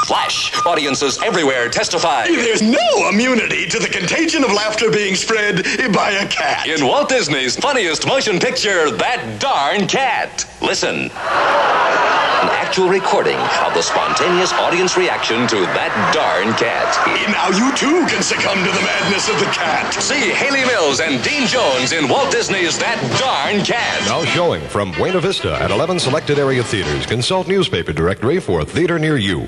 Flash. Audiences everywhere testify. There's no immunity to the contagion of laughter being spread by a cat. In Walt Disney's funniest motion picture, That Darn Cat. Listen. An actual recording of the spontaneous audience reaction to That Darn Cat. Now you too can succumb to the madness of the cat. See Haley Mills and Dean Jones in Walt Disney's That Darn Cat. Now showing from Buena Vista at 11 selected area theaters. Consult newspaper directory for a theater near you.